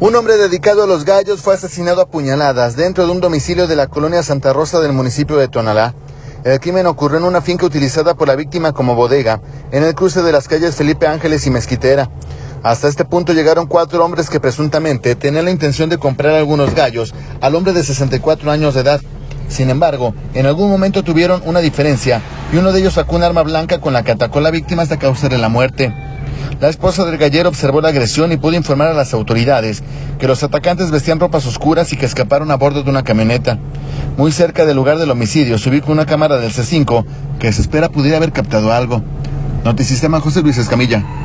Un hombre dedicado a los gallos fue asesinado a puñaladas dentro de un domicilio de la colonia Santa Rosa del municipio de Tonalá. El crimen ocurrió en una finca utilizada por la víctima como bodega, en el cruce de las calles Felipe Ángeles y Mezquitera. Hasta este punto llegaron 4 hombres que presuntamente tenían la intención de comprar algunos gallos al hombre de 64 años de edad. Sin embargo, en algún momento tuvieron una diferencia y uno de ellos sacó un arma blanca con la que atacó a la víctima hasta causarle la muerte. La esposa del gallero observó la agresión y pudo informar a las autoridades que los atacantes vestían ropas oscuras y que escaparon a bordo de una camioneta. Muy cerca del lugar del homicidio se ubica una cámara del C5 que se espera pudiera haber captado algo. Notisistema, José Luis Escamilla.